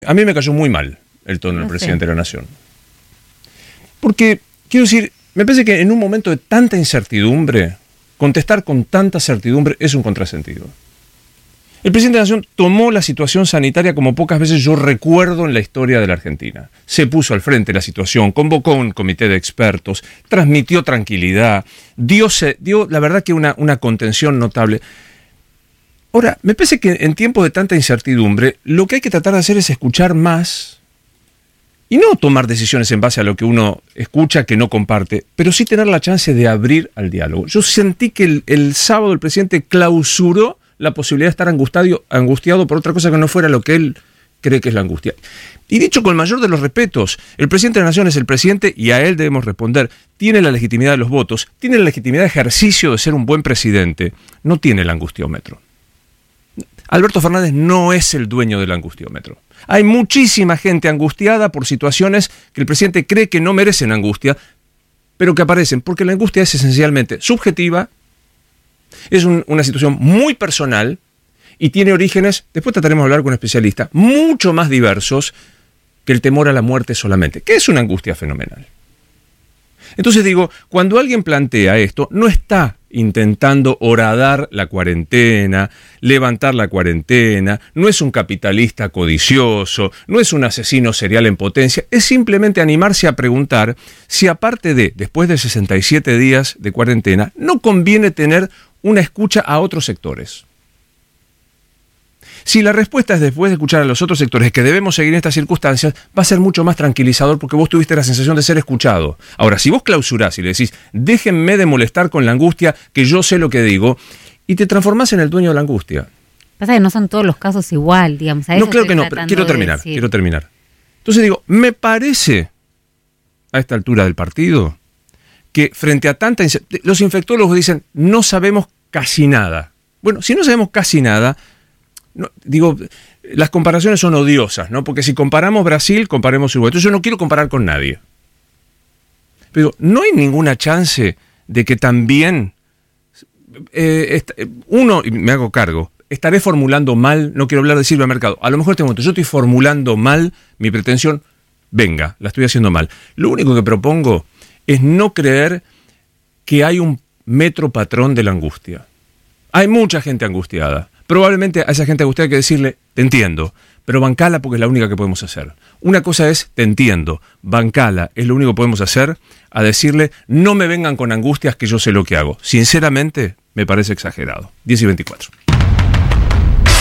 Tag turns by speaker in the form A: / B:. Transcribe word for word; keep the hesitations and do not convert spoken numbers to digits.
A: A mí me cayó muy mal el tono del
B: No sé.
A: presidente de la Nación. Porque, quiero decir, me parece que en un momento de tanta incertidumbre, contestar con tanta certidumbre es un contrasentido. El presidente de la Nación tomó la situación sanitaria como pocas veces yo recuerdo en la historia de la Argentina. Se puso al frente de la situación, convocó un comité de expertos, transmitió tranquilidad, dio, dio la verdad que una, una contención notable. Ahora, me parece que en tiempos de tanta incertidumbre, lo que hay que tratar de hacer es escuchar más y no tomar decisiones en base a lo que uno escucha que no comparte, pero sí tener la chance de abrir al diálogo. Yo sentí que el, el sábado el presidente clausuró la posibilidad de estar angustiado, angustiado por otra cosa que no fuera lo que él cree que es la angustia. Y dicho con el mayor de los respetos, el presidente de la Nación es el presidente y a él debemos responder. Tiene la legitimidad de los votos, tiene la legitimidad de ejercicio de ser un buen presidente, no tiene el angustiómetro. Alberto Fernández no es el dueño del angustiómetro. Hay muchísima gente angustiada por situaciones que el presidente cree que no merecen angustia, pero que aparecen, porque la angustia es esencialmente subjetiva, es un, una situación muy personal y tiene orígenes, después trataremos de hablar con un especialista, mucho más diversos que el temor a la muerte solamente, que es una angustia fenomenal. Entonces digo, cuando alguien plantea esto, no está intentando horadar la cuarentena, levantar la cuarentena, no es un capitalista codicioso, no es un asesino serial en potencia, es simplemente animarse a preguntar si aparte de, después de sesenta y siete días de cuarentena, no conviene tener una escucha a otros sectores. Si la respuesta es después de escuchar a los otros sectores que debemos seguir en estas circunstancias, va a ser mucho más tranquilizador porque vos tuviste la sensación de ser escuchado. Ahora, si vos clausurás y le decís, déjenme de molestar con la angustia, que yo sé lo que digo, y te transformás en el dueño de la angustia.
B: Pasa que no son todos los casos igual, digamos. A eso
A: No, claro que no, pero
B: tratando
A: quiero
B: de
A: terminar,
B: decir.
A: quiero terminar. Entonces digo, me parece, a esta altura del partido, que frente a tanta incertidumbre, los infectólogos dicen, no sabemos casi nada. Bueno, si no sabemos casi nada, no, digo, las comparaciones son odiosas, ¿no? Porque si comparamos Brasil, comparemos Uruguay. Entonces yo no quiero comparar con nadie. Pero no hay ninguna chance de que también eh, est- uno, y me hago cargo, estaré formulando mal, no quiero hablar de Silvia Mercado, a lo mejor en este momento yo estoy formulando mal mi pretensión, venga, la estoy haciendo mal. Lo único que propongo es no creer que hay un metro patrón de la angustia. Hay mucha gente angustiada. Probablemente a esa gente angustiada hay que decirle, te entiendo, pero bancala porque es la única que podemos hacer. Una cosa es, te entiendo, bancala, es lo único que podemos hacer, a decirle, no me vengan con angustias que yo sé lo que hago. Sinceramente, me parece exagerado. diez y veinticuatro.